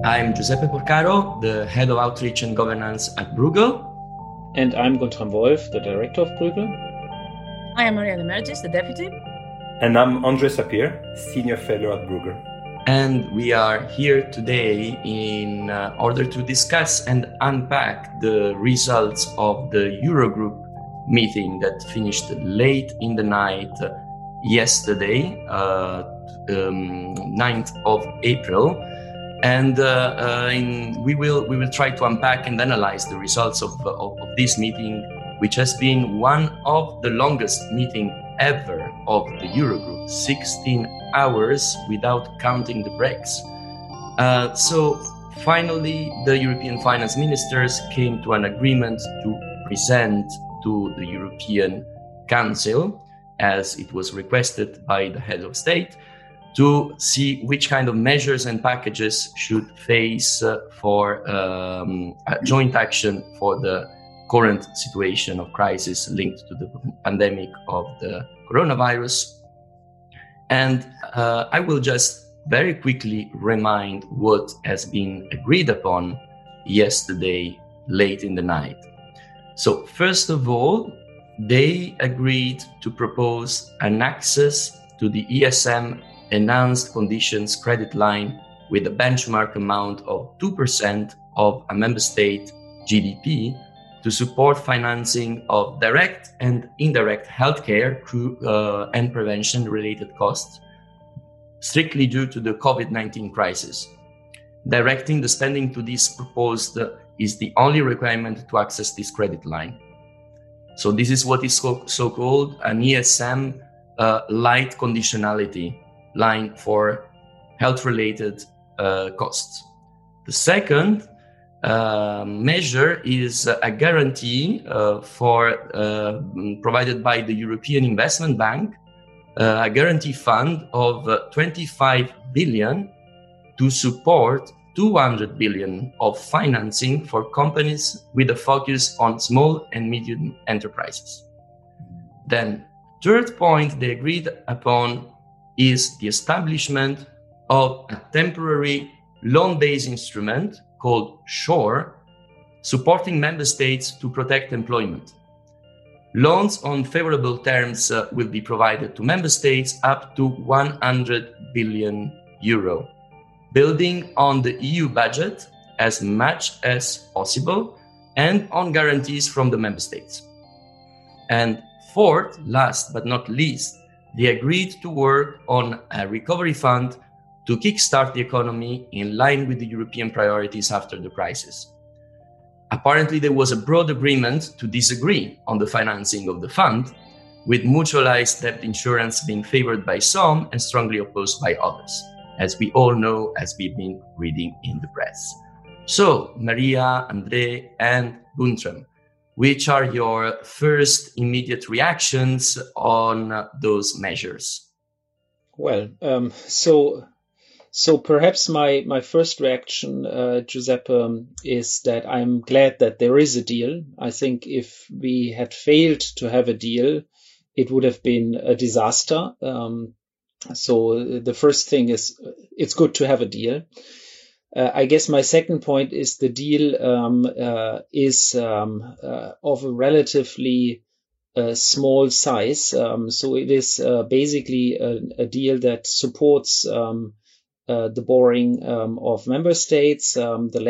I'm Giuseppe Porcaro, the Head of Outreach and Governance at Bruegel. And I'm Guntram Wolf, the Director of Bruegel. I am Maria de Mergis, the Deputy. And I'm André Sapir, Senior Fellow at Bruegel. And we are here today in order to discuss and unpack the results of the Eurogroup meeting that finished late in the night yesterday, 9th of April. And we will try to unpack and analyze the results of this meeting, which has been one of the longest meetings ever of the Eurogroup, 16 hours without counting the breaks. So finally, the European finance ministers came to an agreement to present to the European Council, as it was requested by the head of state, to see which kind of measures and packages should face for a joint action for the current situation of crisis linked to the pandemic of the coronavirus. And I will just very quickly remind what has been agreed upon yesterday late in the night. So first of all, they agreed to propose an access to the ESM enhanced conditions credit line with a benchmark amount of 2% of a member state GDP to support financing of direct and indirect healthcare and prevention-related costs, strictly due to the COVID-19 crisis. Directing the spending to this proposed is the only requirement to access this credit line. So this is what is so-called an ESM light conditionality line for health-related costs. The second measure is a guarantee provided by the European Investment Bank, a guarantee fund of 25 billion to support 200 billion of financing for companies with a focus on small and medium enterprises. Then, third point they agreed upon is the establishment of a temporary loan-based instrument called SURE, supporting member states to protect employment. Loans on favorable terms will be provided to member states up to 100 billion euro, building on the EU budget as much as possible and on guarantees from the member states. And fourth, last but not least, they agreed to work on a recovery fund to kickstart the economy in line with the European priorities after the crisis. Apparently, there was a broad agreement to disagree on the financing of the fund, with mutualized debt insurance being favored by some and strongly opposed by others, as we all know, as we've been reading in the press. So, Maria, André, and Guntram, which are your first immediate reactions on those measures? Well, so perhaps my first reaction, Giuseppe, is that I'm glad that there is a deal. I think if we had failed to have a deal, it would have been a disaster. So the first thing is it's good to have a deal. I guess my second point is the deal is of a relatively small size. So it is basically a deal that supports the borrowing of member states. The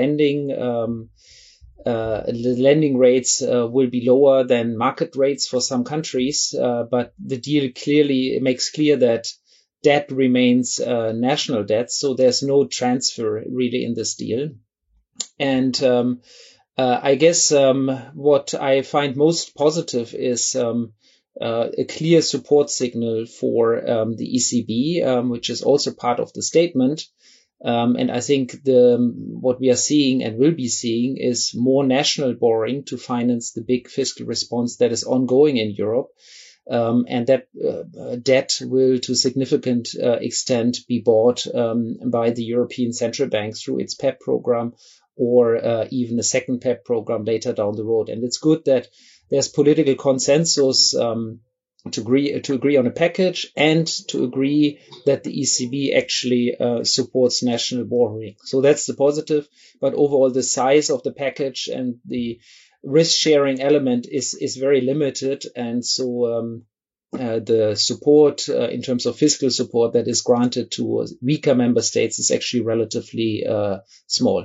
lending rates will be lower than market rates for some countries, but the deal clearly makes clear that debt remains national debt, so there's no transfer really in this deal. And I guess what I find most positive is a clear support signal for the ECB, which is also part of the statement. And I think what we are seeing and will be seeing is more national borrowing to finance the big fiscal response that is ongoing in Europe. And that debt will to significant extent be bought by the European Central Bank through its PEPP program or even a second PEPP program later down the road. And it's good that there's political consensus to agree on a package and to agree that the ECB actually supports national borrowing. So that's the positive. But overall, the size of the package and the risk-sharing element is very limited. And so the support in terms of fiscal support that is granted to weaker member states is actually relatively small.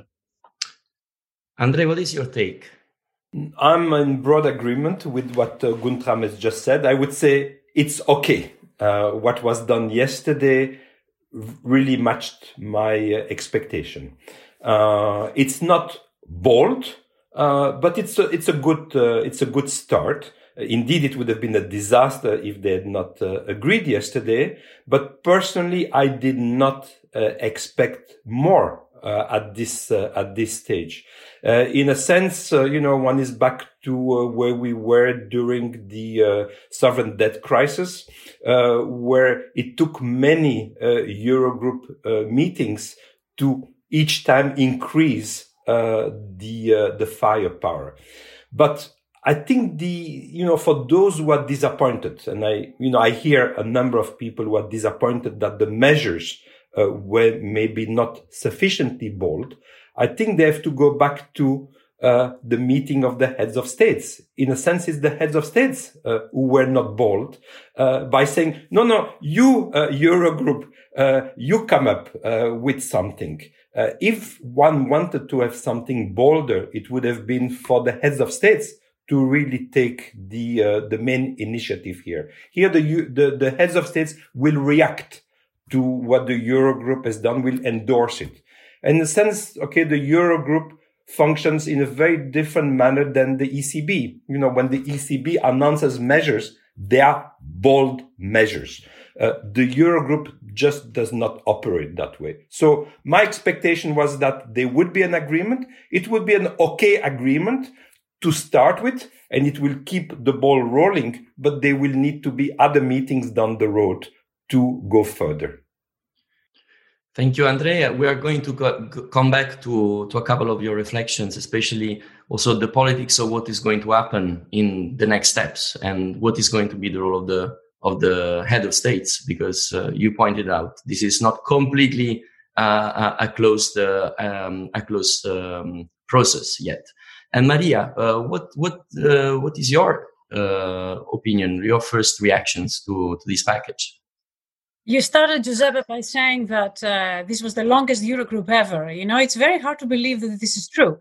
Andre, what is your take? I'm in broad agreement with what Guntram has just said. I would say it's okay. What was done yesterday really matched my expectation. It's not bold, but it's a good start. Indeed, it would have been a disaster if they had not agreed yesterday. But personally, I did not expect more at this stage. In a sense, one is back to where we were during the sovereign debt crisis, where it took many Eurogroup meetings to each time increase the firepower. But I think for those who are disappointed, and I hear a number of people who are disappointed that the measures were maybe not sufficiently bold, I think they have to go back to the meeting of the heads of states. In a sense, it's the heads of states who were not bold by saying, no, you, Eurogroup, you come up with something. If one wanted to have something bolder, it would have been for the heads of states to really take the main initiative here. Here, the heads of states will react to what the Eurogroup has done, will endorse it. In a sense, okay, the Eurogroup functions in a very different manner than the ECB. When the ECB announces measures, they are bold measures. The Eurogroup just does not operate that way. So my expectation was that there would be an agreement. It would be an okay agreement to start with, and it will keep the ball rolling, but there will need to be other meetings down the road to go further. Thank you, Andrea. We are going to come back to a couple of your reflections, especially also the politics of what is going to happen in the next steps and what is going to be the role of the head of states, because you pointed out this is not completely a closed process yet. And Maria, what is your opinion, your first reactions to this package? You started, Giuseppe, by saying that this was the longest Eurogroup ever. It's very hard to believe that this is true.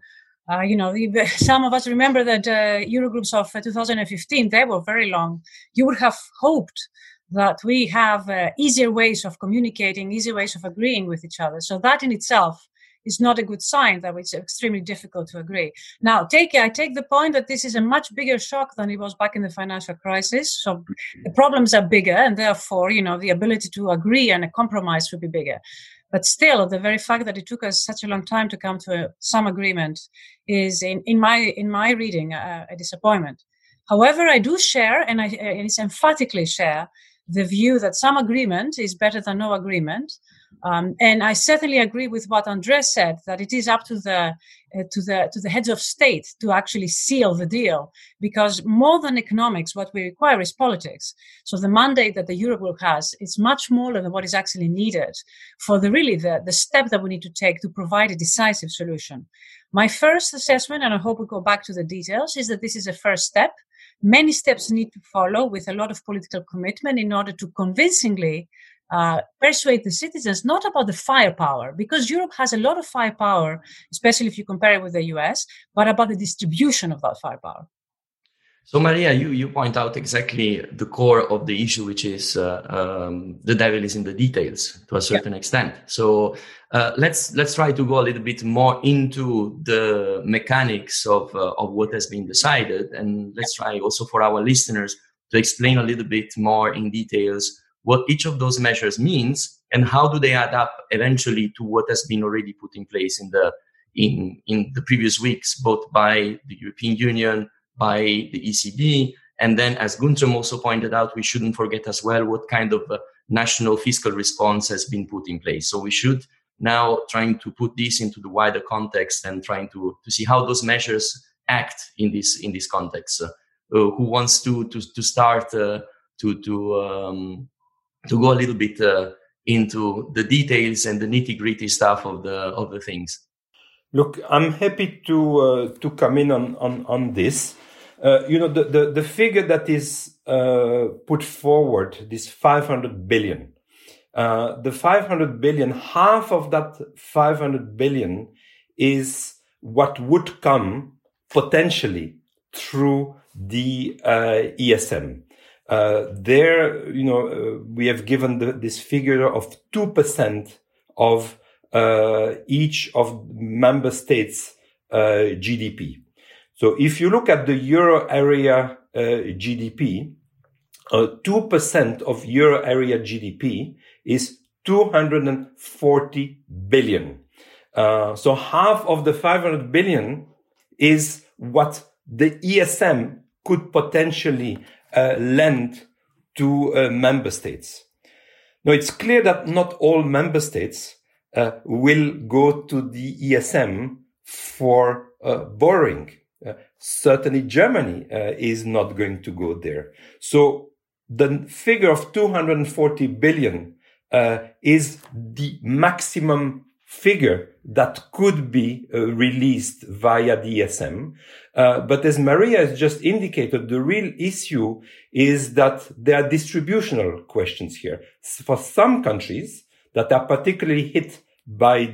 Some of us remember that Eurogroups of 2015, they were very long. You would have hoped that we have easier ways of communicating, easier ways of agreeing with each other. So that in itself is not a good sign that it's extremely difficult to agree. Now, I take the point that this is a much bigger shock than it was back in the financial crisis. So the problems are bigger, and therefore, the ability to agree and a compromise would be bigger. But still, the very fact that it took us such a long time to come to some agreement is, in my reading, a disappointment. However, I do share, and it's emphatically share, the view that some agreement is better than no agreement. And I certainly agree with what Andres said, that it is up to the heads of state to actually seal the deal, because more than economics, what we require is politics. So the mandate that the Eurogroup has is much more than what is actually needed for the step that we need to take to provide a decisive solution. My first assessment, and I hope we go back to the details, is that this is a first step. Many steps need to follow with a lot of political commitment in order to convincingly persuade the citizens, not about the firepower, because Europe has a lot of firepower, especially if you compare it with the US, but about the distribution of that firepower. So, Maria, you point out exactly the core of the issue, which is the devil is in the details to a certain extent. So let's try to go a little bit more into the mechanics of what has been decided, and let's try also for our listeners to explain a little bit more in details what each of those measures means and how do they add up eventually to what has been already put in place in the previous weeks, both by the European Union, by the ECB, and then, as Guntram also pointed out, we shouldn't forget as well what kind of national fiscal response has been put in place. So we should now trying to put this into the wider context and trying to see how those measures act in this context. Who wants to start to go a little bit into the details and the nitty-gritty stuff of the things. Look, I'm happy to come in on this. The figure that is put forward, this 500 billion. The 500 billion, half of that 500 billion is what would come potentially through the ESM. We have given this figure of 2% of each of member states' GDP. So if you look at the euro area GDP, 2% of euro area GDP is 240 billion. So half of the 500 billion is what the ESM could potentially lend to member states. Now, it's clear that not all member states will go to the ESM for borrowing. Certainly Germany is not going to go there. So the figure of 240 billion is the maximum figure that could be released via the ESM. But as Maria has just indicated, the real issue is that there are distributional questions here. For some countries that are particularly hit by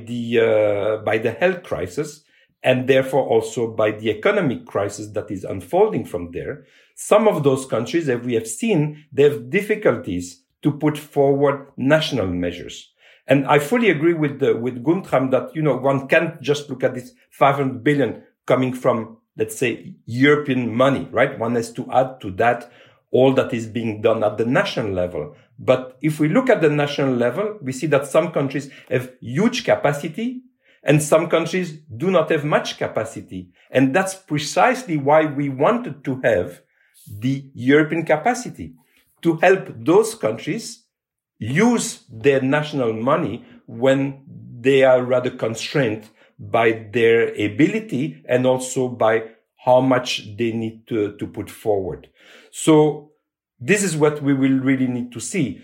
the health crisis, and therefore also by the economic crisis that is unfolding from there, some of those countries, as we have seen, they have difficulties to put forward national measures. And I fully agree with Guntram that, one can't just look at this 500 billion coming from, let's say, European money, right? One has to add to that all that is being done at the national level. But if we look at the national level, we see that some countries have huge capacity and some countries do not have much capacity. And that's precisely why we wanted to have the European capacity, to help those countries use their national money when they are rather constrained by their ability and also by how much they need to put forward. So this is what we will really need to see.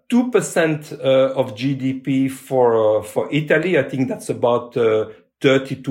2% of GDP for Italy, I think that's about 30 to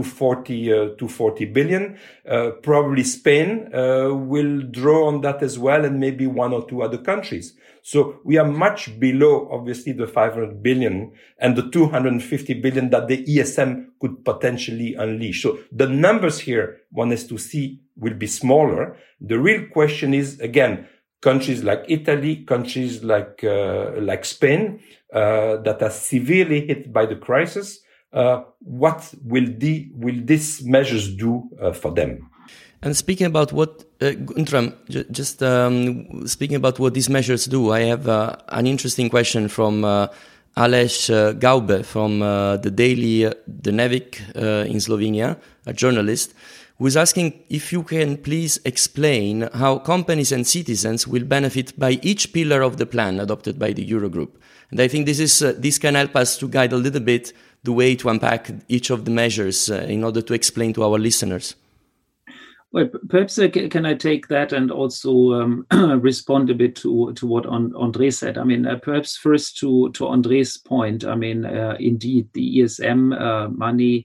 40 billion. Probably Spain will draw on that as well, and maybe one or two other countries. So we are much below, obviously, the 500 billion and the 250 billion that the ESM could potentially unleash. So the numbers here, one has to see, will be smaller. The real question is, again, countries like Italy, countries like Spain, that are severely hit by the crisis. What will these measures do for them? And speaking about what, Guntram, just speaking about what these measures do, I have an interesting question from Aleš Gaube from the daily Dnevnik in Slovenia, a journalist, who is asking if you can please explain how companies and citizens will benefit by each pillar of the plan adopted by the Eurogroup. And I think this can help us to guide a little bit the way to unpack each of the measures in order to explain to our listeners. Well, perhaps can I take that and also respond a bit to what André said. I mean, perhaps first to André's point. I mean, indeed, the ESM money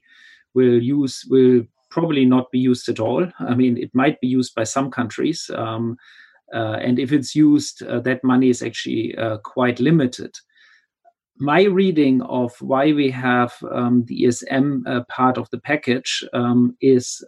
will probably not be used at all. I mean, it might be used by some countries. And if it's used, that money is actually quite limited. My reading of why we have the ESM part of the package is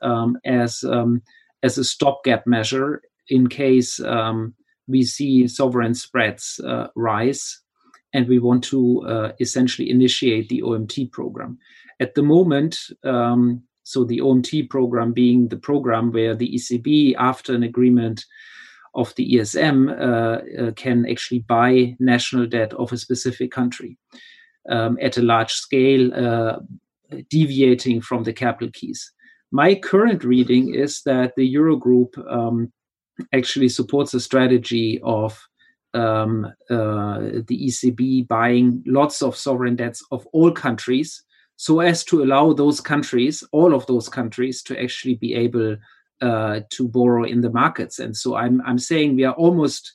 as a stopgap measure in case we see sovereign spreads rise and we want to essentially initiate the OMT program. At the moment, so the OMT program being the program where the ECB, after an agreement of the ESM, can actually buy national debt of a specific country at a large scale, deviating from the capital keys. My current reading is that the Eurogroup actually supports a strategy of the ECB buying lots of sovereign debts of all countries, so as to allow those countries, all of those countries, to actually be able to borrow in the markets. And so I'm saying we are almost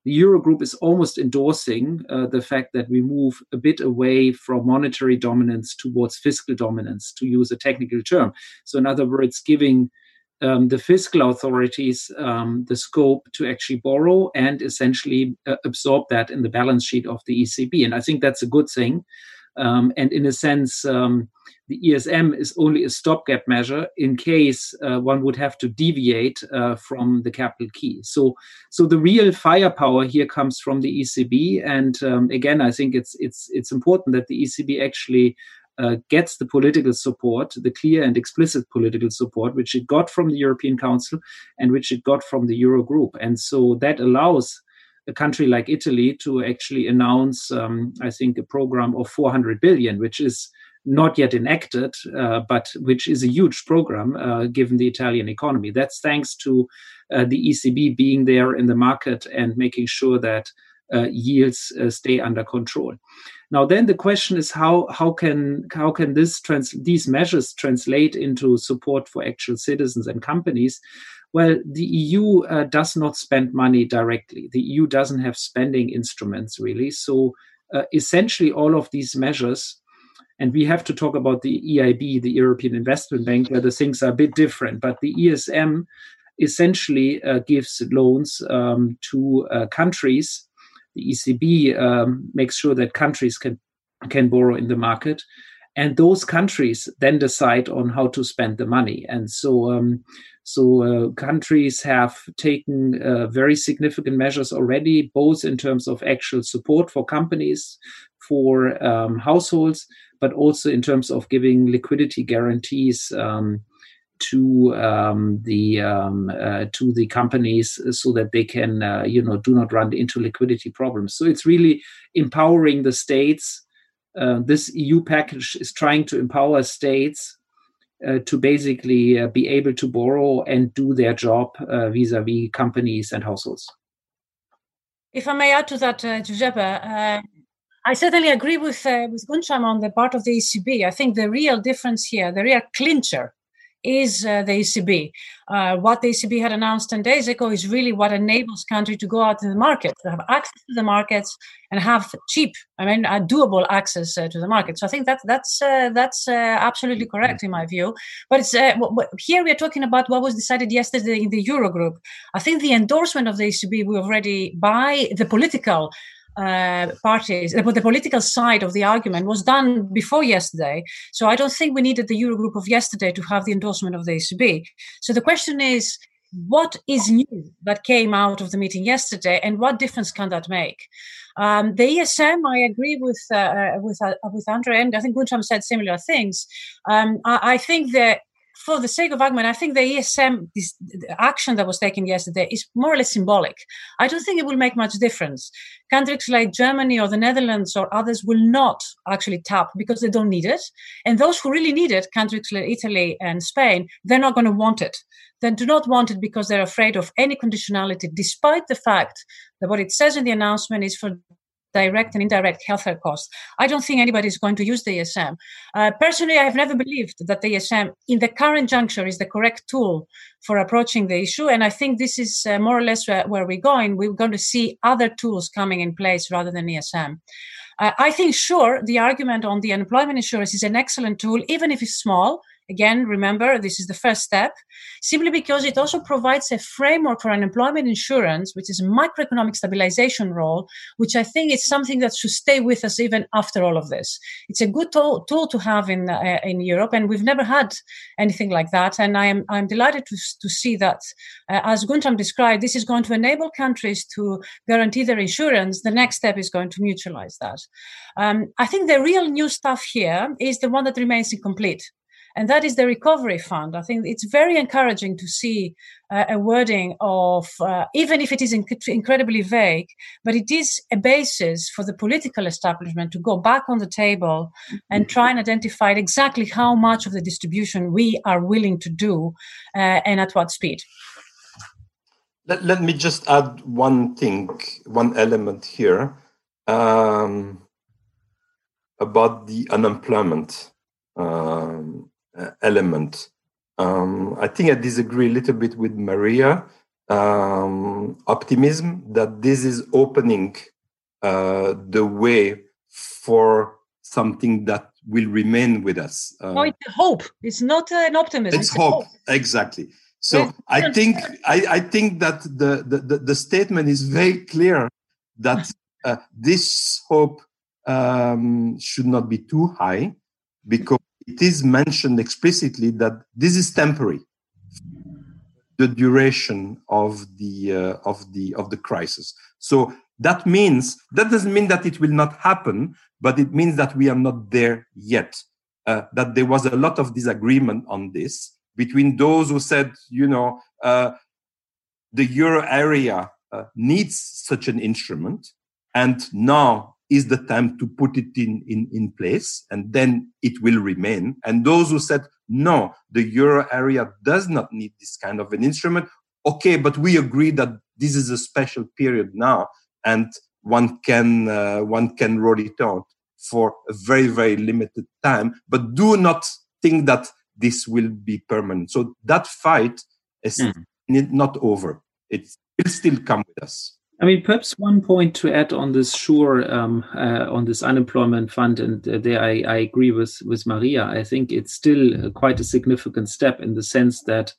the Eurogroup is almost endorsing the fact that we move a bit away from monetary dominance towards fiscal dominance, to use a technical term. So in other words, giving the fiscal authorities the scope to actually borrow and essentially absorb that in the balance sheet of the ECB. And I think that's a good thing. And in a sense, the ESM is only a stopgap measure in case one would have to deviate from the capital key. So the real firepower here comes from the ECB. And again, I think it's important that the ECB actually gets the political support, the clear and explicit political support, which it got from the European Council and which it got from the Eurogroup. And so that allows a country like Italy to actually announce, I think, a program of 400 billion, which is not yet enacted, but which is a huge program given the Italian economy. That's thanks to the ECB being there in the market and making sure that yields stay under control. Now, then the question is how can these measures translate into support for actual citizens and companies? Well, the EU does not spend money directly. The EU doesn't have spending instruments, really. So essentially all of these measures, and we have to talk about the EIB, the European Investment Bank, where the things are a bit different. But the ESM essentially gives loans to countries. The ECB makes sure that countries can borrow in the market. And those countries then decide on how to spend the money. And so countries have taken very significant measures already, both in terms of actual support for companies, for households, but also in terms of giving liquidity guarantees to the companies so that they can, do not run into liquidity problems. So it's really empowering the states. This EU package is trying to empower states to basically be able to borrow and do their job vis-a-vis companies and households. If I may add to that, Giuseppe, I certainly agree with Guntram on the part of the ECB. I think the real difference here, the real clincher, is the ECB. What the ECB had announced 10 days ago is really what enables countries to go out to the market, to have access to the markets and have doable access to the market. So I think that's absolutely correct in my view. But it's here we are talking about what was decided yesterday in the Eurogroup. I think the endorsement of the ECB will already by the political parties, the political side of the argument was done before yesterday. So I don't think we needed the Eurogroup of yesterday to have the endorsement of the ECB. So the question is, what is new that came out of the meeting yesterday, and what difference can that make? The ESM, I agree with Andre, and I think Guntram said similar things. I think that, for the sake of argument, I think the ESM, the action that was taken yesterday, is more or less symbolic. I don't think it will make much difference. Countries like Germany or the Netherlands or others will not actually tap because they don't need it. And those who really need it, countries like Italy and Spain, they're not going to want it. They do not want it because they're afraid of any conditionality, despite the fact that what it says in the announcement is for direct and indirect healthcare costs. I don't think anybody is going to use the ESM. Personally, I have never believed that the ESM in the current juncture is the correct tool for approaching the issue. And I think this is more or less where we're going. We're going to see other tools coming in place rather than ESM. I think, sure, the argument on the unemployment insurance is an excellent tool, even if it's small. Again, remember, this is the first step, simply because it also provides a framework for unemployment insurance, which is a macroeconomic stabilization role, which I think is something that should stay with us even after all of this. It's a good tool to have in Europe, and we've never had anything like that. And I'm delighted to see that, as Guntram described, this is going to enable countries to guarantee their insurance. The next step is going to mutualize that. I think the real new stuff here is the one that remains incomplete. And that is the recovery fund. I think it's very encouraging to see a wording of, even if it is incredibly vague, but it is a basis for the political establishment to go back on the table and try and identify exactly how much of the distribution we are willing to do and at what speed. Let me just add one element here about the unemployment element. I think I disagree a little bit with Maria. optimism that this is opening the way for something that will remain with us. No, it's a hope. It's not an optimism. It's hope. Exactly. So I think that the statement is very clear that this hope should not be too high, because it is mentioned explicitly that this is temporary. The duration of the crisis. So that doesn't mean that it will not happen, but it means that we are not there yet. That there was a lot of disagreement on this between those who said, the euro area needs such an instrument, and now is the time to put it in place, and then it will remain. And those who said, no, the euro area does not need this kind of an instrument. Okay, but we agree that this is a special period now, and one can roll it out for a very, very limited time. But do not think that this will be permanent. So that fight is not over. It will still come with us. I mean, perhaps one point to add on this SURE, on this unemployment fund, and there I agree with Maria. I think it's still quite a significant step in the sense that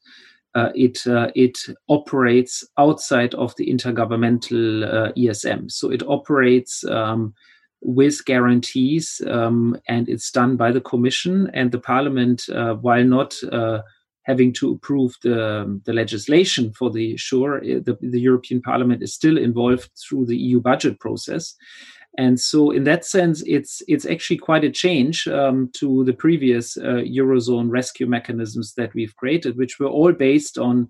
it operates outside of the intergovernmental ESM. So it operates with guarantees, and it's done by the Commission and the Parliament, while not having to approve the legislation for the SURE, the European Parliament is still involved through the EU budget process. And so in that sense, it's actually quite a change to the previous Eurozone rescue mechanisms that we've created, which were all based on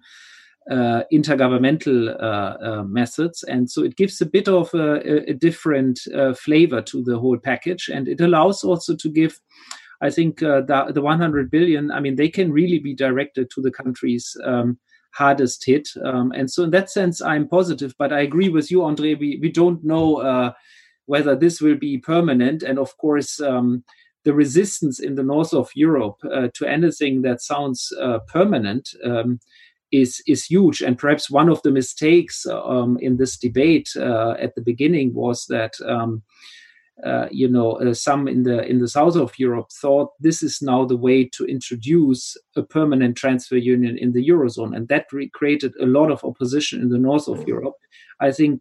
intergovernmental methods. And so it gives a bit of a different flavor to the whole package. And it allows also to give, I think, the 100 billion, I mean, they can really be directed to the countries hardest hit. And so in that sense, I'm positive. But I agree with you, André, we don't know whether this will be permanent. And of course, the resistance in the north of Europe to anything that sounds permanent is huge. And perhaps one of the mistakes in this debate at the beginning was that some in the south of Europe thought this is now the way to introduce a permanent transfer union in the Eurozone, and that created a lot of opposition in the north of Europe. I think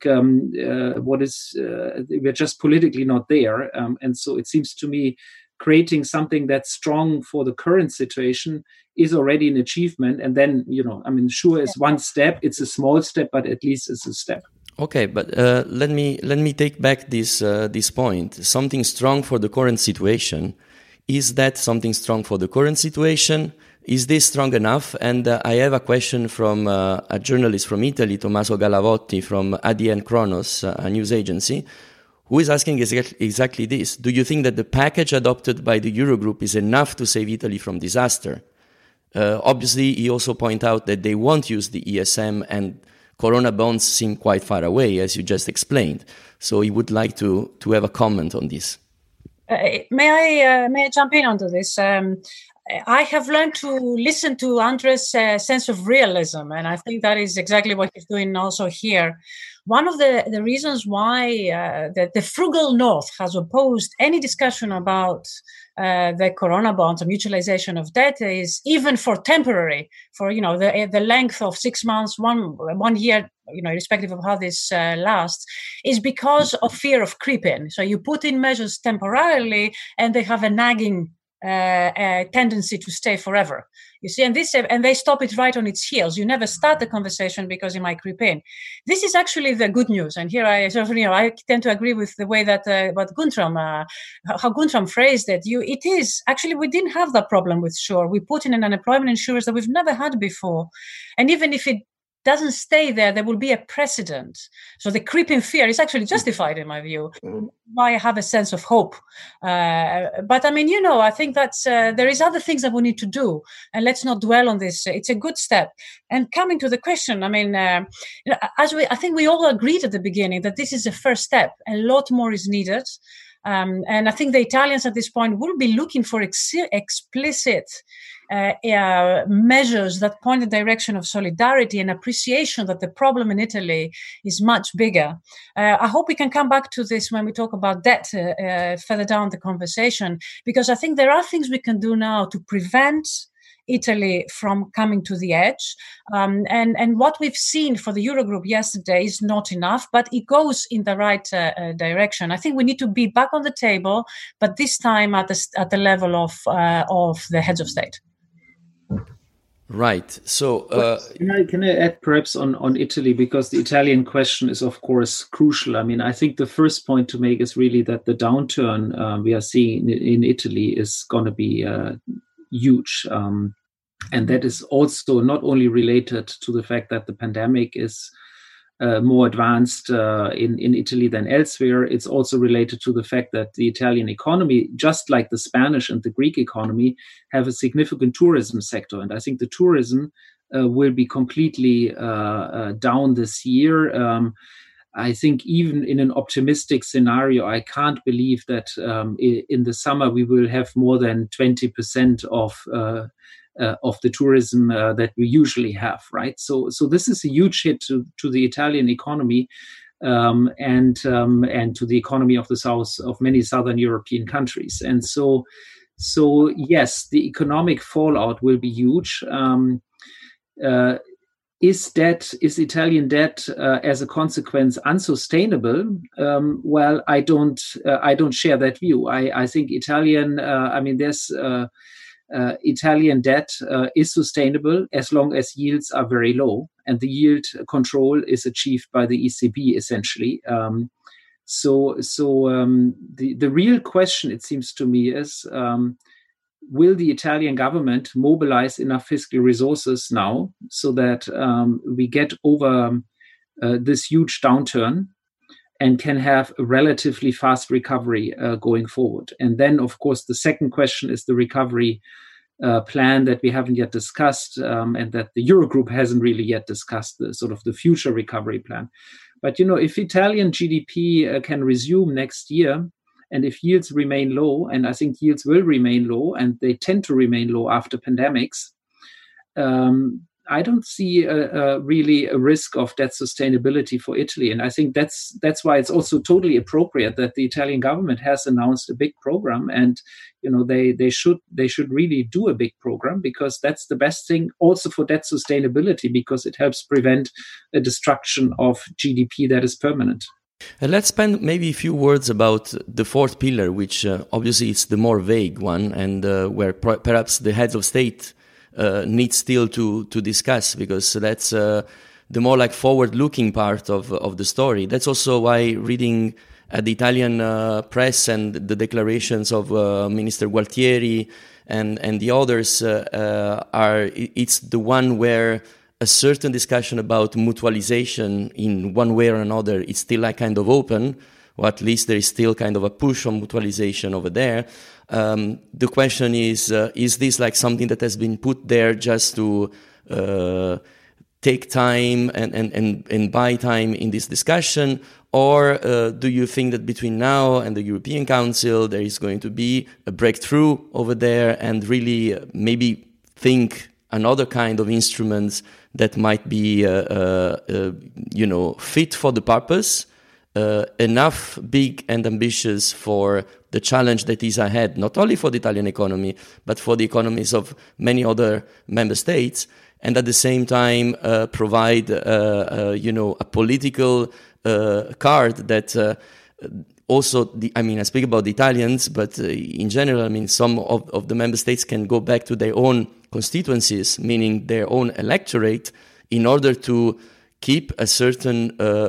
we're just politically not there, and so it seems to me creating something that's strong for the current situation is already an achievement. And then, SURE is one step. It's a small step, but at least it's a step. Okay, but let me take back this point. Something strong for the current situation. Is that something strong for the current situation? Is this strong enough? And I have a question from a journalist from Italy, Tommaso Galavotti from ADN Kronos, a news agency, who is asking exactly this. Do you think that the package adopted by the Eurogroup is enough to save Italy from disaster? Obviously, he also pointed out that they won't use the ESM, and Corona bonds seem quite far away, as you just explained. So he would like to have a comment on this. May I jump in onto this? I have learned to listen to André's sense of realism, and I think that is exactly what he's doing also here. One of the reasons why the frugal North has opposed any discussion about the Corona bonds or mutualization of debt is even for temporary, for the length of 6 months, 1 year, irrespective of how this lasts, is because of fear of creep-in. So you put in measures temporarily, and they have a nagging tendency to stay forever. You see, and they stop it right on its heels. You never start the conversation because it might creep in. This is actually the good news, and here I tend to agree with the way that how Guntram phrased it. It is actually, we didn't have that problem with SURE. We put in an unemployment insurance that we've never had before, and even if it doesn't stay there, there will be a precedent. So the creeping fear is actually justified, in my view. Why I have a sense of hope. But I mean, I think that's there is other things that we need to do, and let's not dwell on this. It's a good step. And coming to the question, I mean, I think we all agreed at the beginning that this is a first step. A lot more is needed. And I think the Italians at this point will be looking for explicit measures that point in the direction of solidarity and appreciation that the problem in Italy is much bigger. I hope we can come back to this when we talk about debt further down the conversation, because I think there are things we can do now to prevent Italy from coming to the edge. And what we've seen for the Eurogroup yesterday is not enough, but it goes in the right direction. I think we need to be back on the table, but this time at the level of the heads of state. Right. So can I add perhaps on Italy, because the Italian question is of course crucial. I mean, I think the first point to make is really that the downturn we are seeing in Italy is going to be huge. And that is also not only related to the fact that the pandemic is more advanced in Italy than elsewhere. It's also related to the fact that the Italian economy, just like the Spanish and the Greek economy, have a significant tourism sector. And I think the tourism will be completely down this year. I think even in an optimistic scenario, I can't believe that in the summer we will have more than 20% of the tourism that we usually have, right? So this is a huge hit to the Italian economy and to the economy of many southern European countries. And so yes, the economic fallout will be huge. Is Italian debt as a consequence unsustainable? Well, I don't share that view. I think Italian debt is sustainable as long as yields are very low, and the yield control is achieved by the ECB essentially. The real question, it seems to me, is will the Italian government mobilize enough fiscal resources now so that we get over this huge downturn and can have a relatively fast recovery going forward? And then, of course, the second question is the recovery plan that we haven't yet discussed and that the Eurogroup hasn't really yet discussed, the sort of the future recovery plan. But, if Italian GDP can resume next year, and if yields remain low, and I think yields will remain low, and they tend to remain low after pandemics, I don't see really a risk of debt sustainability for Italy. And I think that's why it's also totally appropriate that the Italian government has announced a big program. And they should really do a big program, because that's the best thing also for debt sustainability, because it helps prevent a destruction of GDP that is permanent. And let's spend maybe a few words about the fourth pillar, which obviously is the more vague one, and where perhaps the heads of state need still to discuss, because that's the more like forward-looking part of the story. That's also why reading the Italian press and the declarations of Minister Gualtieri and the others it's the one where a certain discussion about mutualization in one way or another is still like kind of open, or at least there is still kind of a push on mutualization over there. The question is this like something that has been put there just to take time and buy time in this discussion? Or do you think that between now and the European Council there is going to be a breakthrough over there and really maybe think another kind of instruments that might be fit for the purpose, enough big and ambitious for the challenge that is ahead, not only for the Italian economy, but for the economies of many other member states, and at the same time provide a political card that also, I speak about the Italians, but in general, some of the member states can go back to their own constituencies, meaning their own electorate, in order to keep a certain,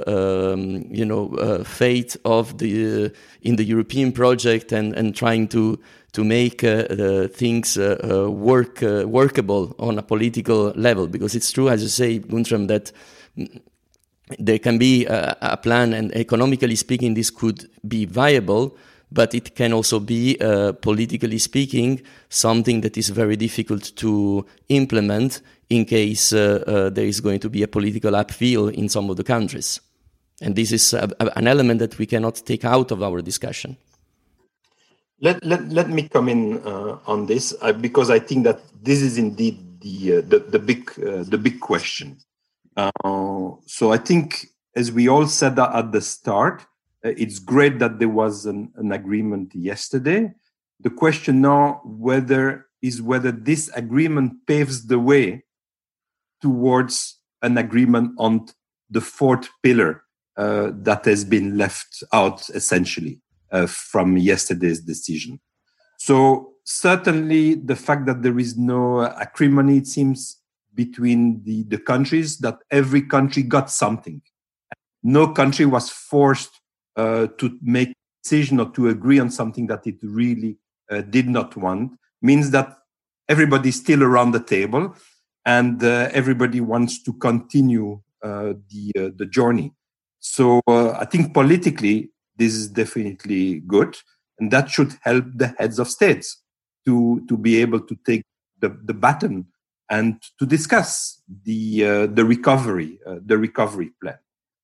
faith of in the European project and trying to make things workable on a political level. Because it's true, as you say, Guntram, that there can be a plan, and economically speaking, this could be viable, but it can also be, politically speaking, something that is very difficult to implement in case there is going to be a political upheaval in some of the countries. And this is an element that we cannot take out of our discussion. Let me come in on this because I think that this is indeed the big question. So I think, as we all said at the start, it's great that there was an agreement yesterday. The question now whether this agreement paves the way towards an agreement on the fourth pillar that has been left out essentially from yesterday's decision. So certainly the fact that there is no acrimony, it seems, between the countries, that every country got something. No country was forced to make a decision or to agree on something that it really did not want, means that everybody's still around the table and everybody wants to continue the journey. So I think politically, this is definitely good, and that should help the heads of states to be able to take the baton and to discuss the recovery plan.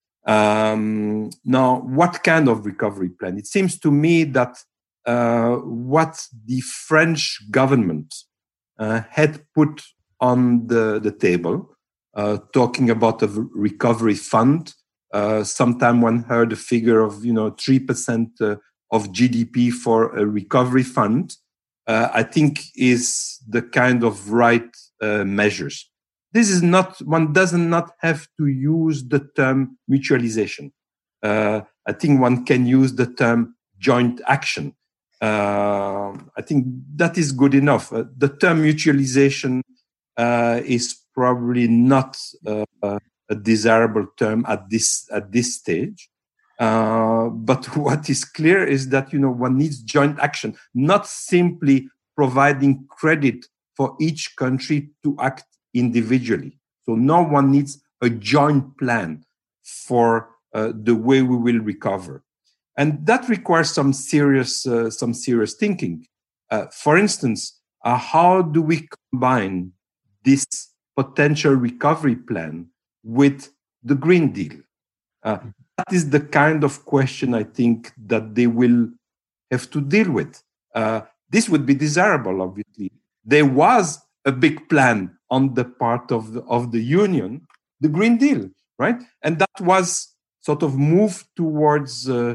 Now, what kind of recovery plan? It seems to me that what the French government had put on the table, talking about a recovery fund. Sometime one heard a figure of 3% of GDP for a recovery fund. I think is the kind of right measures. This is not, one does not have to use the term mutualization. I think one can use the term joint action. I think that is good enough. The term mutualization is probably not a desirable term at this stage. But what is clear is that one needs joint action, not simply providing credit for each country to act individually. So no one needs a joint plan for the way we will recover, and that requires some serious thinking. For instance, how do we combine this potential recovery plan with the Green Deal? That is the kind of question I think that they will have to deal with. This would be desirable, obviously. There was a big plan on the part of the Union, the Green Deal, right? And that was sort of moved towards a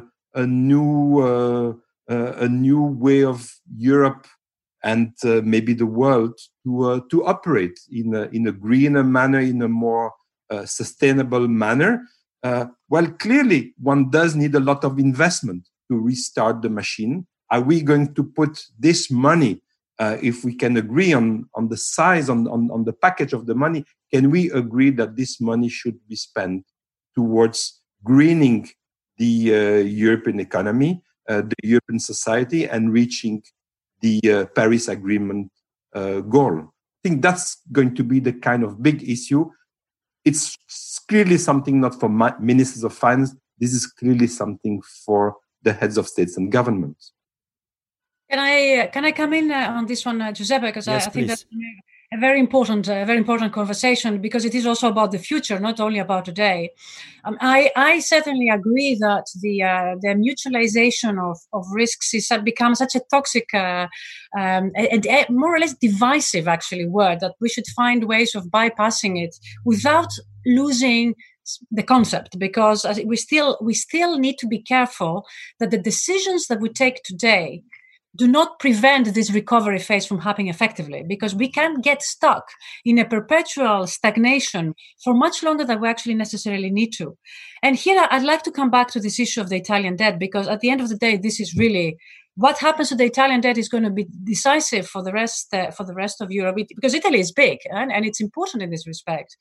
new way of Europe and maybe the world to operate in a greener manner, in a more sustainable manner. Well, clearly, one does need a lot of investment to restart the machine. Are we going to put this money, if we can agree on the size, on the package of the money, can we agree that this money should be spent towards greening the European economy, the European society, and reaching the Paris Agreement goal? I think that's going to be the kind of big issue. It's clearly something not for ministers of finance. This is clearly something for the heads of states and governments. Can I come in on this one, Giuseppe? Because yes, I think please. that's a very important conversation, because it is also about the future, not only about today. I certainly agree that the mutualization of risks has become such a toxic and more or less divisive, actually, word, that we should find ways of bypassing it without losing the concept, because we still need to be careful that the decisions that we take today do not prevent this recovery phase from happening effectively, because we can get stuck in a perpetual stagnation for much longer than we actually necessarily need to. And here I'd like to come back to this issue of the Italian debt, because at the end of the day, this is really what happens to the Italian debt is going to be decisive for the rest of Europe, because Italy is big and it's important in this respect.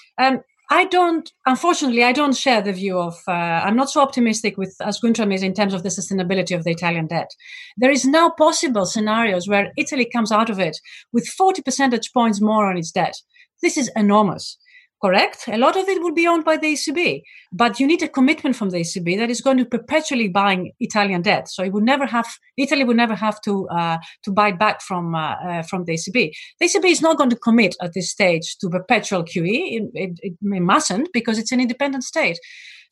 Unfortunately, I don't share the view of, I'm not so optimistic as Guntram is in terms of the sustainability of the Italian debt. There is now possible scenarios where Italy comes out of it with 40 percentage points more on its debt. This is enormous. Correct? A lot of it will be owned by the ECB, but you need a commitment from the ECB that is going to perpetually buying Italian debt. So Italy would never have to buy back from the ECB. The ECB is not going to commit at this stage to perpetual QE. It mustn't, because it's an independent state.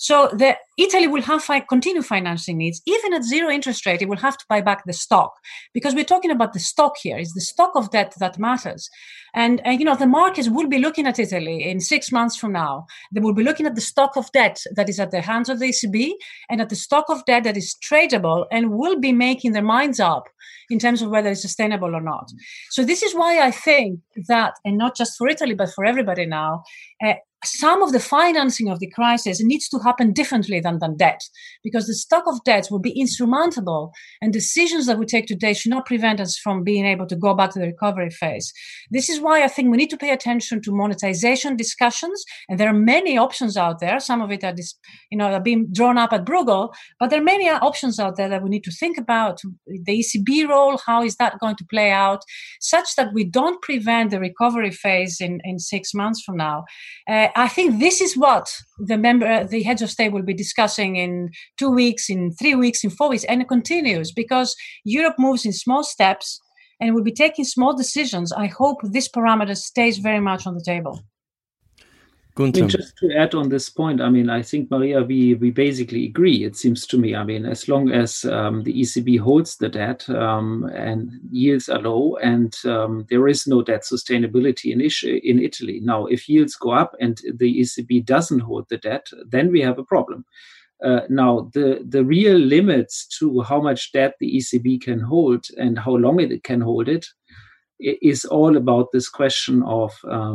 So Italy will have continue financing needs. Even at zero interest rate, it will have to buy back the stock, because we're talking about the stock here. It's the stock of debt that matters. And the markets will be looking at Italy in 6 months from now. They will be looking at the stock of debt that is at the hands of the ECB and at the stock of debt that is tradable, and will be making their minds up in terms of whether it's sustainable or not. So this is why I think that, and not just for Italy, but for everybody now, some of the financing of the crisis needs to happen differently than debt, because the stock of debt will be insurmountable, and decisions that we take today should not prevent us from being able to go back to the recovery phase. This is why I think we need to pay attention to monetization discussions, and there are many options out there. Some of it are being drawn up at Bruegel, but there are many options out there that we need to think about. The ECB role, how is that going to play out, such that we don't prevent the recovery phase in 6 months from now. I think this is what the heads of state will be discussing in 2 weeks, in 3 weeks, in 4 weeks, and it continues, because Europe moves in small steps and will be taking small decisions. I hope this parameter stays very much on the table. Guntram. Just to add on this point, I think, Maria, we basically agree, it seems to me. As long as the ECB holds the debt and yields are low, and there is no debt sustainability in Italy. Now, if yields go up and the ECB doesn't hold the debt, then we have a problem. Now, the real limits to how much debt the ECB can hold and how long it can hold it is all about this question of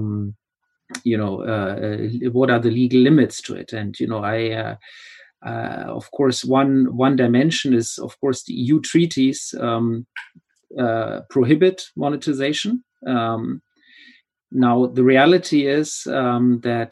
what are the legal limits to it? And, of course, one dimension is, of course, the EU treaties prohibit monetization. Now, the reality is that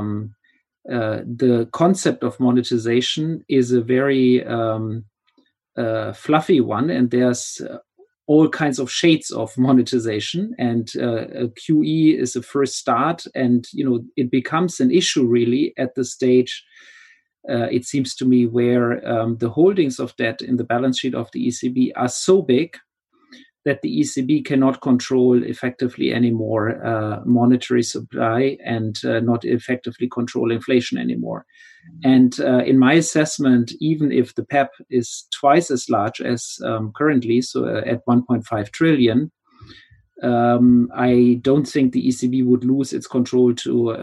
the concept of monetization is a very fluffy one, and there's all kinds of shades of monetization, and QE is a first start, and it becomes an issue really at the stage, it seems to me, where the holdings of debt in the balance sheet of the ECB are so big that the ECB cannot control effectively anymore monetary supply and not effectively control inflation anymore. And in my assessment, even if the PEP is twice as large as currently, so at 1.5 trillion, I don't think the ECB would lose its control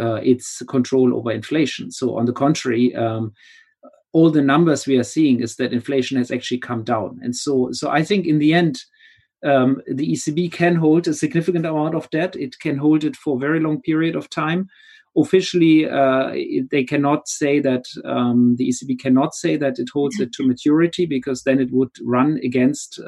over inflation. So on the contrary, all the numbers we are seeing is that inflation has actually come down. And so I think in the end, the ECB can hold a significant amount of debt. It can hold it for a very long period of time. Officially, they cannot say that, the ECB cannot say that it holds it to maturity, because then it would run against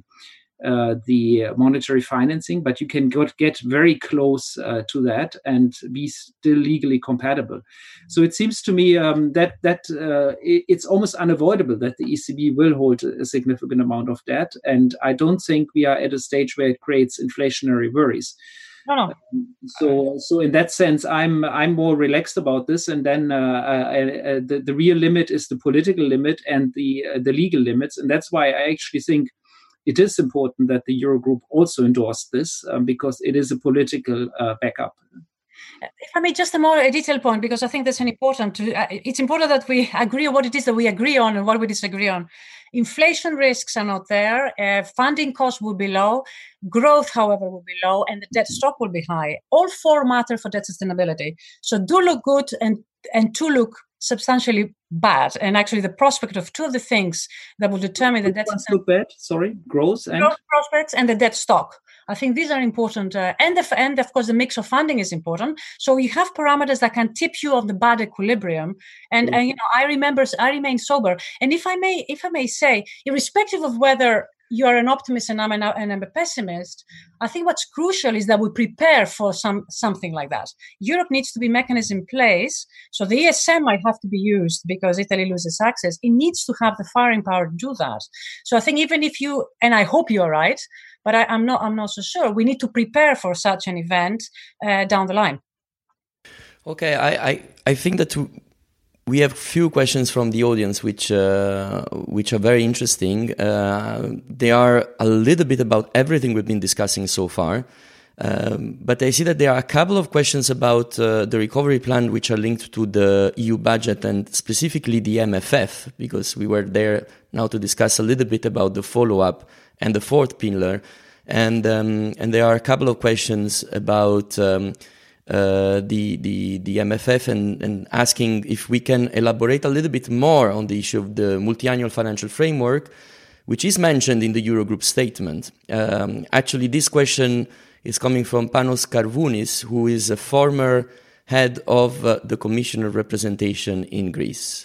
the monetary financing. But you can get very close to that and be still legally compatible. So it seems to me that it's almost unavoidable that the ECB will hold a significant amount of debt. And I don't think we are at a stage where it creates inflationary worries. No. So in that sense, I'm more relaxed about this. And then the real limit is the political limit and the legal limits. And that's why I actually think it is important that the Eurogroup also endorsed this, because it is a political backup. If I may, just a more detailed point, because I think that's it's important that we agree on what it is that we agree on and what we disagree on. Inflation risks are not there. Funding costs will be low. Growth, however, will be low, and the debt stock will be high. All four matter for debt sustainability. So do look good and two look substantially bad. And actually, the prospect of two of the things that will determine the debt sustainability. Look bad. Sorry, growth prospects and the debt stock. I think these are important, and of course the mix of funding is important. So you have parameters that can tip you off the bad equilibrium. And I remain sober. And if I may say, irrespective of whether you are an optimist and I'm a pessimist, I think what's crucial is that we prepare for something like that. Europe needs to be mechanism in place. So the ESM might have to be used because Italy loses access. It needs to have the firing power to do that. So I think even if and I hope you're right, but I'm not so sure. We need to prepare for such an event down the line. Okay, I think that we have few questions from the audience which are very interesting. They are a little bit about everything we've been discussing so far. But I see that there are a couple of questions about the recovery plan which are linked to the EU budget and specifically the MFF, because we were there now to discuss a little bit about the follow-up and the fourth pillar. And there are a couple of questions about the MFF and asking if we can elaborate a little bit more on the issue of the multi-annual financial framework, which is mentioned in the Eurogroup statement. Actually, this question is coming from Panos Karvounis, who is a former head of the Commission of Representation in Greece.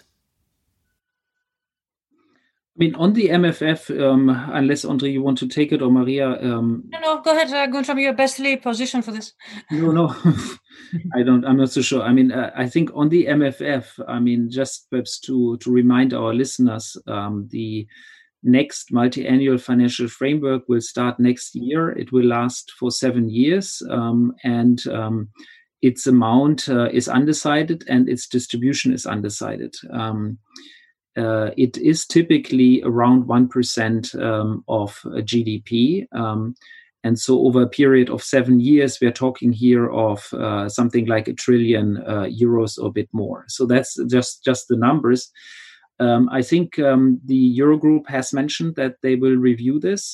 I mean, on the MFF, unless, Andre, you want to take it, or Maria. No, go ahead, Guntram, you're bestly positioned for this. No, I'm not so sure. I mean, I think on the MFF, I mean, just perhaps to remind our listeners, the next multi-annual financial framework will start next year. It will last for 7 years, and its amount is undecided and its distribution is undecided. It is typically around 1% of GDP. And so over a period of 7 years, we're talking here of something like €1 trillion euros or a bit more. So that's just the numbers. I think the Eurogroup has mentioned that they will review this.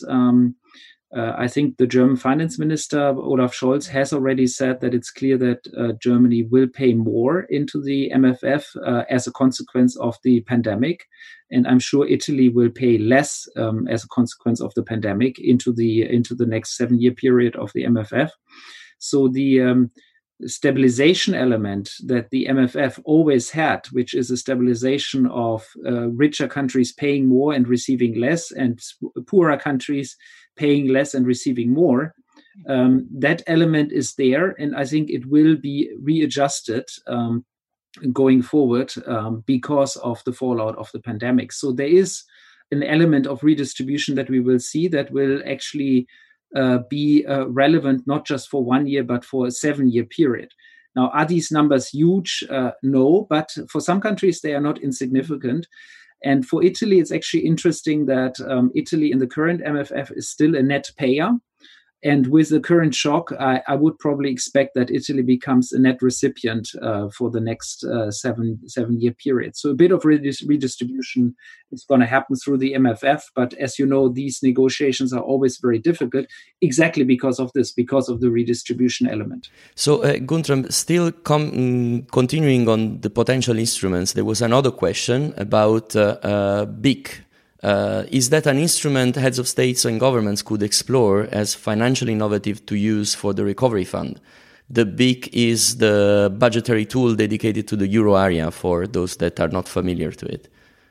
I think the German finance minister, Olaf Scholz, has already said that it's clear that Germany will pay more into the MFF as a consequence of the pandemic. And I'm sure Italy will pay less as a consequence of the pandemic into the next 7-year period of the MFF. So the stabilization element that the MFF always had, which is a stabilization of richer countries paying more and receiving less, and poorer countries paying less and receiving more, that element is there, and I think it will be readjusted going forward because of the fallout of the pandemic. So there is an element of redistribution that we will see that will actually be relevant not just for 1 year, but for a 7-year period. Now, are these numbers huge? No, but for some countries, they are not insignificant. And for Italy, it's actually interesting that Italy in the current MFF is still a net payer. And with the current shock, I would probably expect that Italy becomes a net recipient for the next 7-year period. So a bit of redistribution is going to happen through the MFF. But as you know, these negotiations are always very difficult, exactly because of this, because of the redistribution element. So, Guntram, still continuing on the potential instruments, there was another question about BIC. Is that an instrument heads of states and governments could explore as financially innovative to use for the recovery fund? The BIC is the budgetary tool dedicated to the euro area for those that are not familiar to it.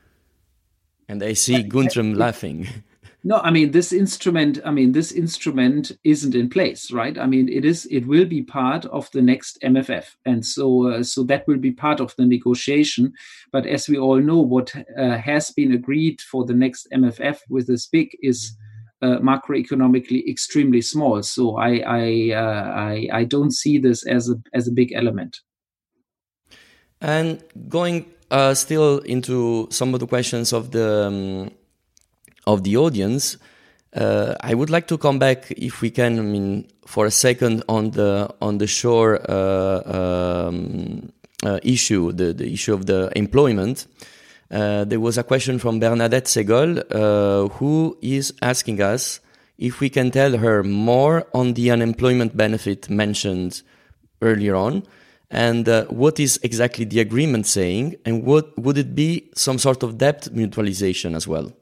And I see Guntram laughing. No, I mean, this instrument isn't in place, right? I mean, it will be part of the next MFF. And so that will be part of the negotiation. But as we all know, what has been agreed for the next MFF with this BIC is macroeconomically extremely small. So I don't see this as a big element. And going still into some of the questions of the audience, I would like to come back, if we can, for a second on the shore issue, the issue of the employment. There was a question from Bernadette Segol, who is asking us if we can tell her more on the unemployment benefit mentioned earlier on, and what is exactly the agreement saying, and what would it be some sort of debt mutualization as well?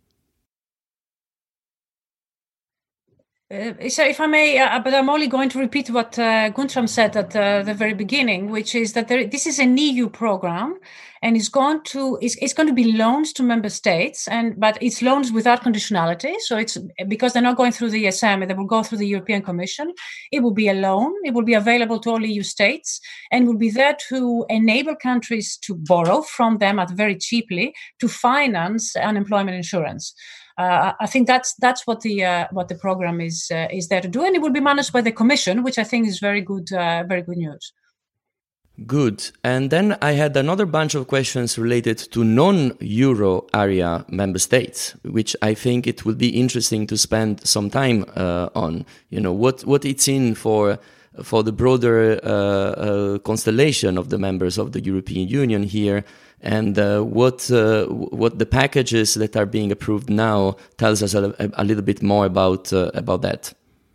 So if I may, but I'm only going to repeat what Guntram said at the very beginning, which is that this is an EU program, and it's going to be loans to member states, but it's loans without conditionality. So it's because they're not going through the ESM, they will go through the European Commission. It will be a loan. It will be available to all EU states, and will be there to enable countries to borrow from them very cheaply to finance unemployment insurance. I think that's what the program is there to do, and it will be managed by the Commission, which I think is very good news. Good. And then I had another bunch of questions related to non-Euro area member states, which I think it would be interesting to spend some time on. You know, what it's in for the broader constellation of the members of the European Union here, and what the packages that are being approved now tells us a little bit more about that.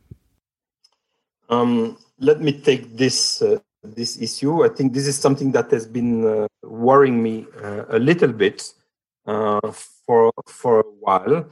Let me take this issue. I think this is something that has been worrying me a little bit for a while.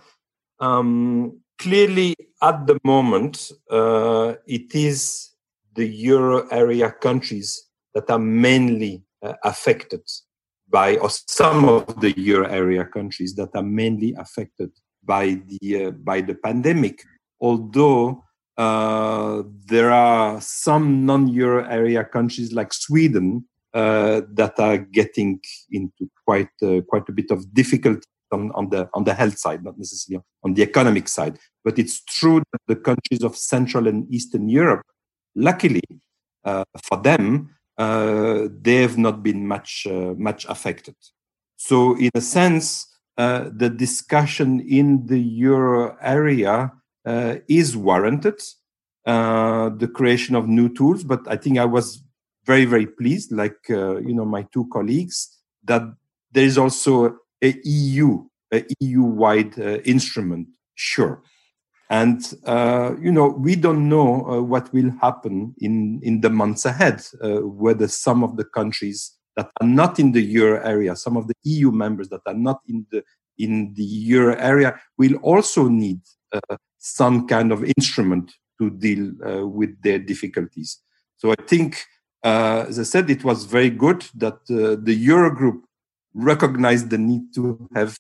Clearly, at the moment, it is the Euro area countries that are mainly affected by, or some of the Euro area countries that are mainly affected by the pandemic. Although there are some non-Euro area countries like Sweden that are getting into quite a bit of difficulty on the health side, not necessarily on the economic side. But it's true that the countries of Central and Eastern Europe, luckily for them, they have not been much affected. So in a sense, the discussion in the Euro area is warranted, the creation of new tools. But I think I was very, very pleased, like my two colleagues, that there is also a EU-wide instrument. Sure. And, we don't know what will happen in the months ahead, whether some of the countries that are not in the Euro area, some of the EU members that are not in the Euro area will also need some kind of instrument to deal with their difficulties. So I think, as I said, it was very good that the Eurogroup recognized the need to have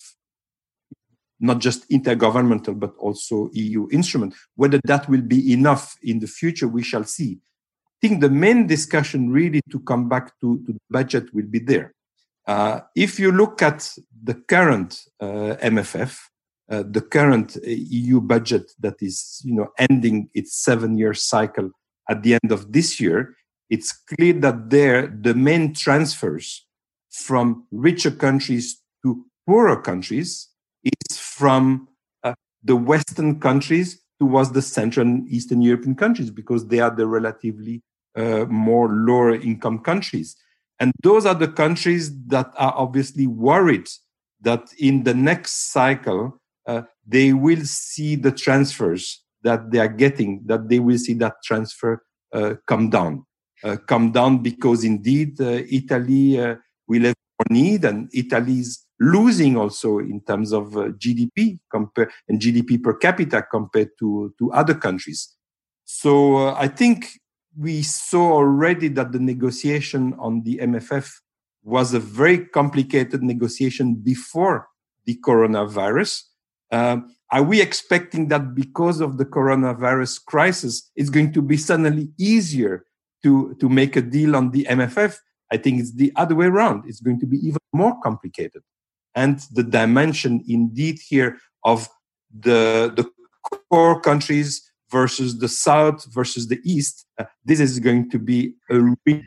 not just intergovernmental, but also EU instrument. Whether that will be enough in the future, we shall see. I think the main discussion really to come back to the budget will be there. If you look at the current MFF, the current EU budget that is, ending its 7-year cycle at the end of this year, it's clear that the main transfers from richer countries to poorer countries is from the Western countries towards the Central and Eastern European countries, because they are the relatively more lower income countries. And those are the countries that are obviously worried that in the next cycle, they will see the transfers that they are getting, that they will see that transfer come down because indeed Italy will have more need, and Italy is losing also in terms of GDP and GDP per capita compared to other countries. So I think we saw already that the negotiation on the MFF was a very complicated negotiation before the coronavirus. Are we expecting that because of the coronavirus crisis, it's going to be suddenly easier to make a deal on the MFF? I think it's the other way around. It's going to be even more complicated. And the dimension indeed here of the core countries versus the South versus the East, this is going to be a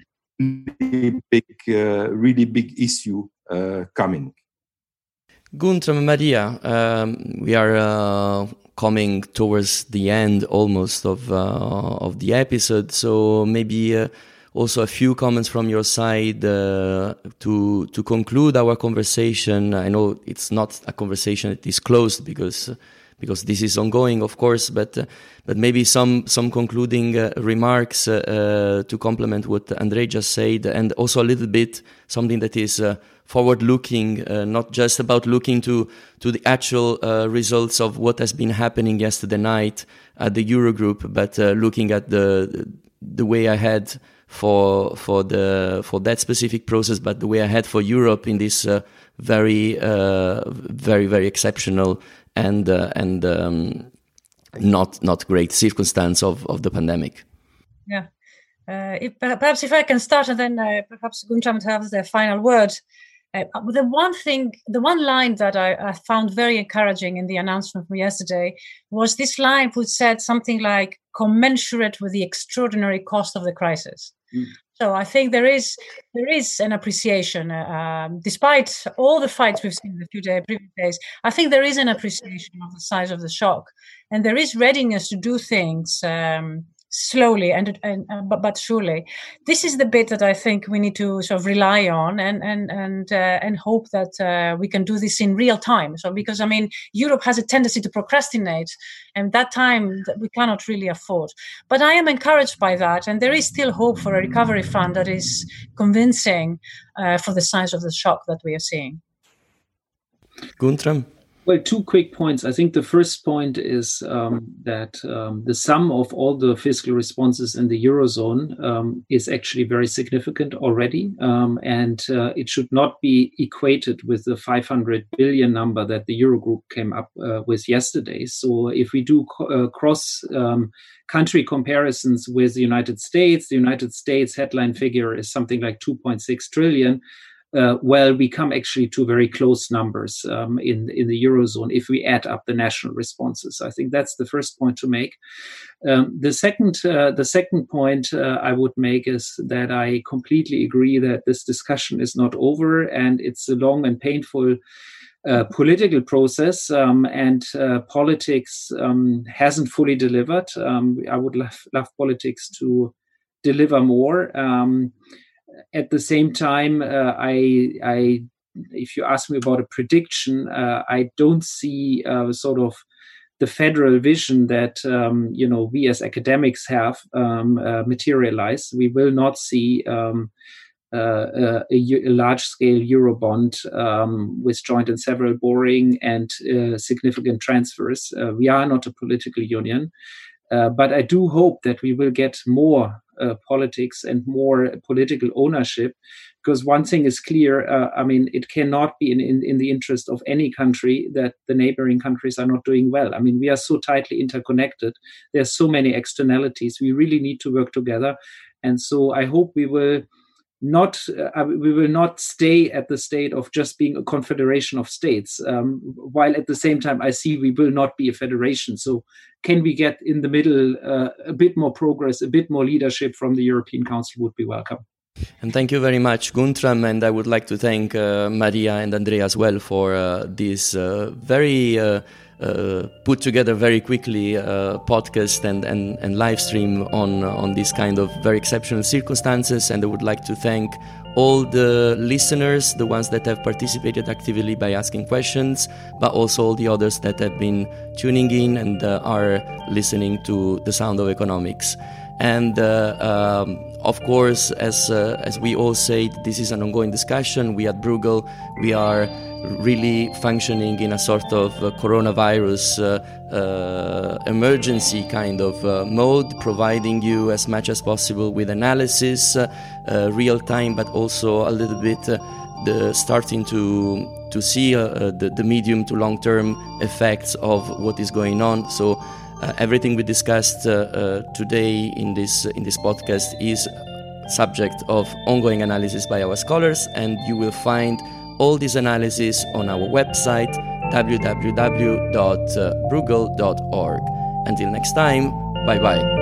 really big issue coming. Guntram and Maria, we are coming towards the end almost of the episode, so maybe also a few comments from your side to conclude our conversation. I know it's not a conversation that is closed because this is ongoing, of course, but maybe some concluding remarks to complement what André just said, and also a little bit something that is forward-looking, not just about looking to the actual results of what has been happening yesterday night at the Eurogroup, but looking at the way ahead for that specific process, but the way ahead for Europe in this very very exceptional and not great circumstance of the pandemic. Yeah, perhaps if I can start, and then perhaps Guntram would have the final word. The one line that I found very encouraging in the announcement from yesterday was this line which said something like commensurate with the extraordinary cost of the crisis. So So I think there is an appreciation, despite all the fights we've seen in the previous days. I think there is an appreciation of the size of the shock, and there is readiness to do things slowly but surely. This is the bit that I think we need to sort of rely on and hope that we can do this in real time. So because I mean, Europe has a tendency to procrastinate, and that time that we cannot really afford. But I am encouraged by that, and there is still hope for a recovery fund that is convincing for the size of the shock that we are seeing. Guntram? Well, 2 quick points. I think the first point is that the sum of all the fiscal responses in the Eurozone is actually very significant already. And it should not be equated with the 500 billion number that the Eurogroup came up with yesterday. So if we do cross country comparisons with the United States headline figure is something like 2.6 trillion. Well, we come actually to very close numbers in the Eurozone if we add up the national responses. I think that's the first point to make. The second point I would make is that I completely agree that this discussion is not over, and it's a long and painful political process, and politics hasn't fully delivered. I would love politics to deliver more. At the same time, if you ask me about a prediction, I don't see sort of the federal vision that we as academics have materialize. We will not see a large-scale Eurobond with joint and several borrowing and significant transfers. We are not a political union, but I do hope that we will get more politics and more political ownership, because one thing is clear, it cannot be in the interest of any country that the neighboring countries are not doing well. I mean, we are so tightly interconnected. There's so many externalities. We really need to work together. And so I hope we will not stay at the state of just being a confederation of states, while at the same time I see we will not be a federation. So can we get in the middle a bit more progress, a bit more leadership from the European Council would be welcome. And thank you very much, Guntram, and I would like to thank Maria and Andrea as well for this very put together very quickly podcast and live stream on this kind of very exceptional circumstances. And I would like to thank all the listeners, the ones that have participated actively by asking questions, but also all the others that have been tuning in and are listening to The Sound of Economics. And of course, as we all say, this is an ongoing discussion. We at Bruegel, we are really functioning in a sort of coronavirus emergency kind of mode, providing you as much as possible with analysis, real time, but also a little bit starting to see the medium to long term effects of what is going on. So everything we discussed today in this podcast is subject of ongoing analysis by our scholars, and you will find all this analysis on our website www.bruegel.org. Until next time, bye bye.